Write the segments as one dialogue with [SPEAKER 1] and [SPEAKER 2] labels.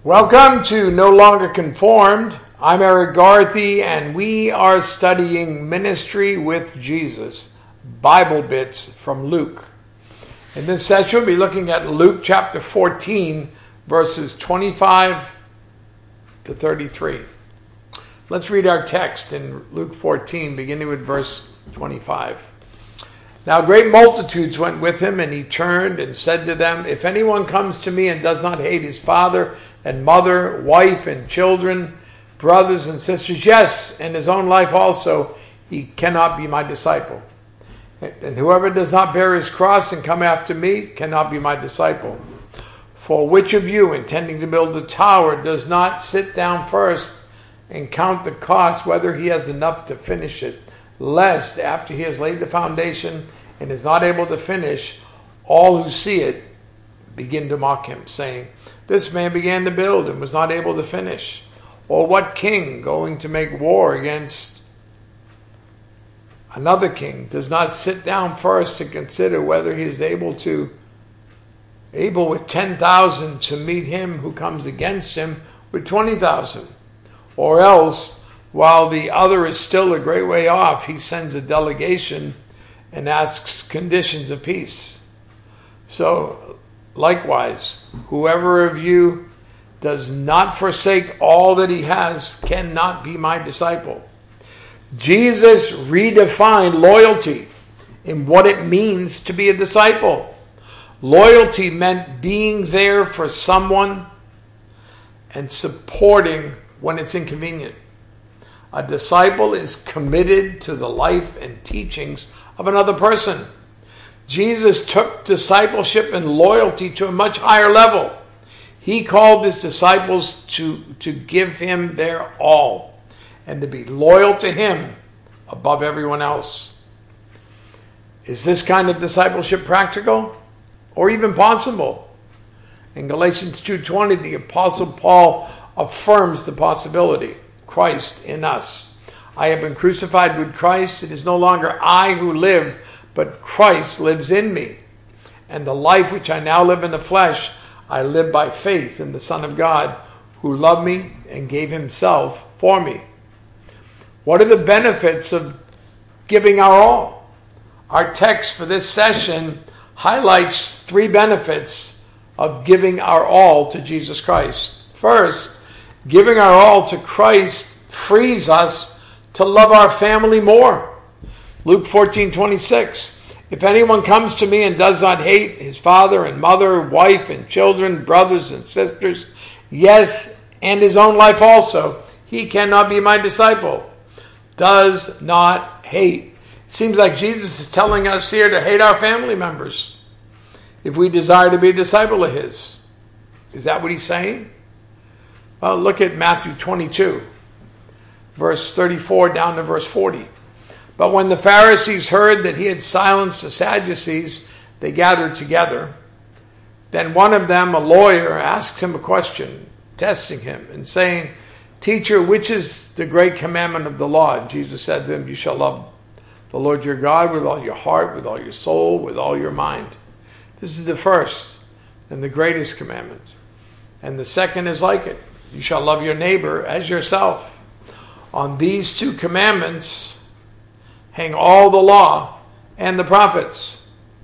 [SPEAKER 1] Welcome to No Longer Conformed. I'm Eric Garthy, and we are studying Ministry with Jesus, Bible bits from Luke. In this session, we'll be looking at Luke chapter 14, verses 25 to 33. Let's read our text in Luke 14, beginning with verse 25. Now great multitudes went with him, and he turned and said to them, "If anyone comes to me and does not hate his father and mother, wife and children, brothers and sisters, yes, and his own life also, he cannot be my disciple. And whoever does not bear his cross and come after me cannot be my disciple. For which of you, intending to build a tower, does not sit down first and count the cost, whether he has enough to finish it, lest after he has laid the foundation and is not able to finish, all who see it begin to mock him, saying, 'This man began to build and was not able to finish.' Or what king, going to make war against another king, does not sit down first to consider whether he is able with 10,000 to meet him who comes against him with 20,000? Or else, while the other is still a great way off, he sends a delegation and asks conditions of peace. So, likewise, whoever of you does not forsake all that he has cannot be my disciple." Jesus redefined loyalty in what it means to be a disciple. Loyalty meant being there for someone and supporting when it's inconvenient. A disciple is committed to the life and teachings of another person. Jesus took discipleship and loyalty to a much higher level. He called his disciples to give him their all and to be loyal to him above everyone else. Is this kind of discipleship practical or even possible? In Galatians 2:20, the Apostle Paul affirms the possibility. Christ in us. "I have been crucified with Christ. It is no longer I who live, but Christ lives in me. And the life which I now live in the flesh, I live by faith in the Son of God, who loved me and gave himself for me." What are the benefits of giving our all? Our text for this session highlights three benefits of giving our all to Jesus Christ. First, giving our all to Christ frees us to love our family more. Luke 14:26. "If anyone comes to me and does not hate his father and mother, wife and children, brothers and sisters, yes, and his own life also, he cannot be my disciple." Does not hate. It seems like Jesus is telling us here to hate our family members if we desire to be a disciple of his. Is that what he's saying? Well, look at Matthew 22, verse 34 down to verse 40. "But when the Pharisees heard that he had silenced the Sadducees, they gathered together. Then one of them, a lawyer, asked him a question, testing him, and saying, 'Teacher, which is the great commandment of the law?' And Jesus said to him, 'You shall love the Lord your God with all your heart, with all your soul, with all your mind.' This is the first and the greatest commandment. And the second is like it. You shall love your neighbor as yourself. On these two commandments hang all the law and the prophets."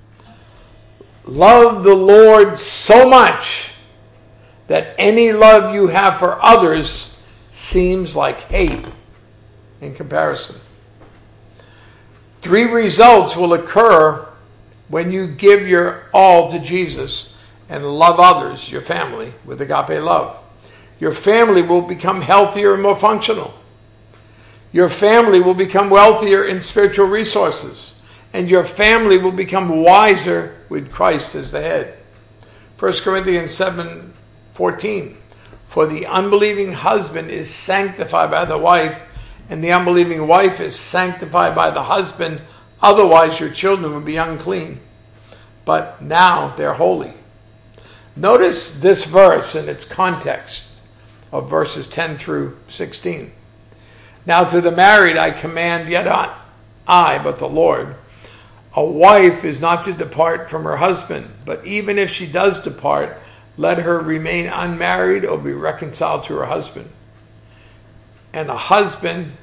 [SPEAKER 1] Love the Lord so much that any love you have for others seems like hate in comparison. Three results will occur when you give your all to Jesus and love others, your family, with agape love. Your family will become healthier and more functional. Your family will become wealthier in spiritual resources. And your family will become wiser with Christ as the head. 1 Corinthians 7:14. "For the unbelieving husband is sanctified by the wife, and the unbelieving wife is sanctified by the husband. Otherwise your children would be unclean. But now they're holy." Notice this verse in its context of verses 10 through 16. "Now to the married I command, yet not I, but the Lord. A wife is not to depart from her husband, but even if she does depart, let her remain unmarried or be reconciled to her husband. And a husband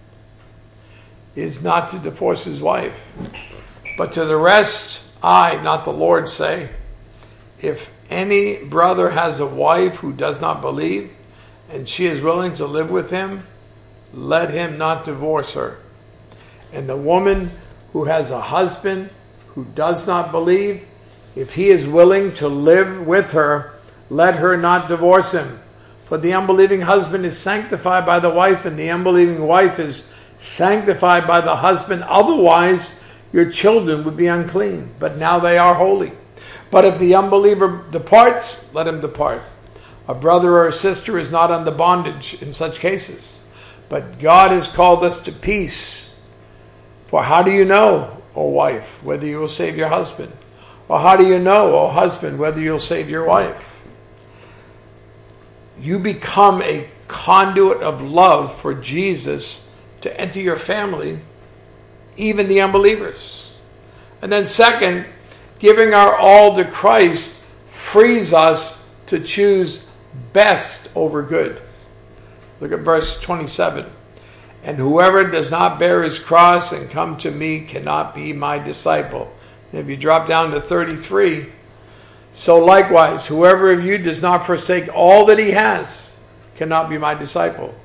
[SPEAKER 1] is not to divorce his wife. But to the rest, I, not the Lord, say, if any brother has a wife who does not believe, and she is willing to live with him, let him not divorce her. And the woman who has a husband who does not believe, if he is willing to live with her, let her not divorce him. For the unbelieving husband is sanctified by the wife, and the unbelieving wife is sanctified by the husband. Otherwise, your children would be unclean, but now they are holy. But if the unbeliever departs, let him depart. A brother or a sister is not under bondage in such cases. But God has called us to peace. For how do you know, O wife, whether you will save your husband? Or how do you know, O husband, whether you'll save your wife? You become a conduit of love for Jesus to enter your family, even the unbelievers. And then second, giving our all to Christ frees us to choose best over good. Look at verse 27. And whoever does not bear his cross and come to me cannot be my disciple. And if you drop down to 33, so likewise, whoever of you does not forsake all that he has cannot be my disciple.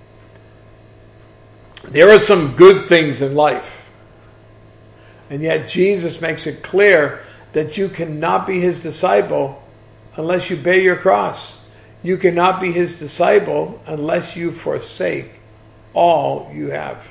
[SPEAKER 1] There are some good things in life. And yet Jesus makes it clear that you cannot be his disciple unless you bear your cross. You cannot be his disciple unless you forsake all you have.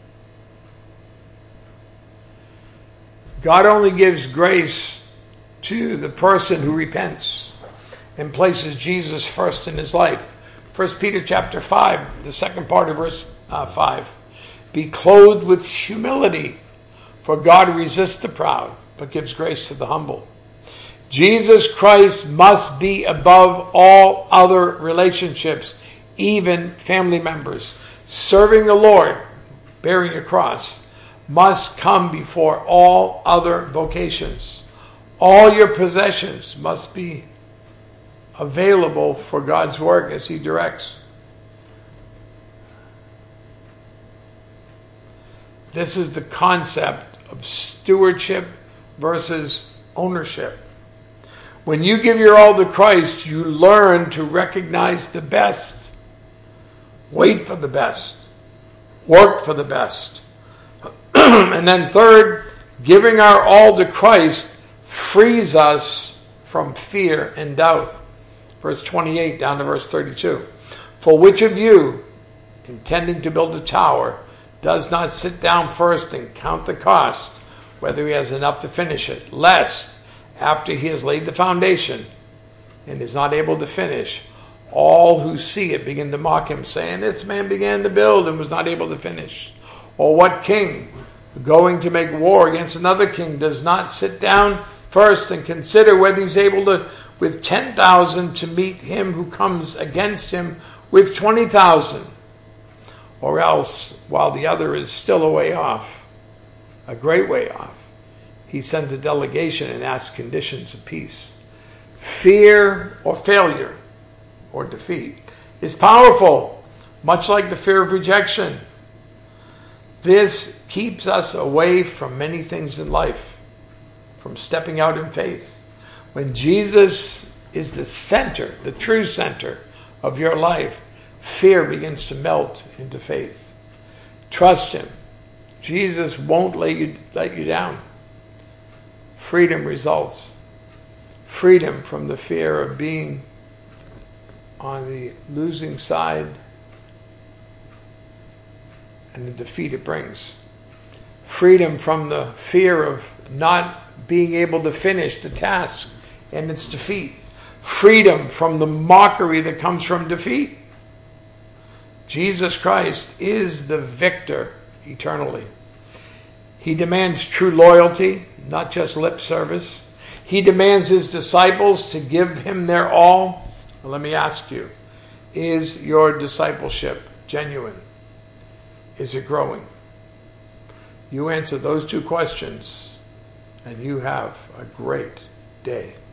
[SPEAKER 1] God only gives grace to the person who repents and places Jesus first in his life. 1 Peter chapter 5, the second part of verse 5. Be clothed with humility, for God resists the proud, but gives grace to the humble. Jesus Christ must be above all other relationships, even family members. Serving the Lord, bearing a cross, must come before all other vocations. All your possessions must be available for God's work as he directs. This is the concept of stewardship versus ownership. When you give your all to Christ, you learn to recognize the best, wait for the best, work for the best. And then third, giving our all to Christ frees us from fear and doubt. Verse 28 down to verse 32. For which of you, intending to build a tower, does not sit down first and count the cost, whether he has enough to finish it, lest, after he has laid the foundation and is not able to finish, all who see it begin to mock him, saying, this man began to build and was not able to finish. Or what king, going to make war against another king, does not sit down first and consider whether he's able to, with 10,000, to meet him who comes against him with 20,000? Or else, while the other is still a way off, a great way off, he sends a delegation and asks conditions of peace. Fear or failure or defeat is powerful, much like the fear of rejection. This keeps us away from many things in life, from stepping out in faith. When Jesus is the center, the true center of your life, fear begins to melt into faith. Trust him. Jesus won't let you down. Freedom results. Freedom from the fear of being on the losing side and the defeat it brings. Freedom from the fear of not being able to finish the task and its defeat. Freedom from the mockery that comes from defeat. Jesus Christ is the victor eternally. He demands true loyalty, not just lip service. He demands his disciples to give him their all. Well, let me ask you, is your discipleship genuine? Is it growing? You answer those two questions, and you have a great day.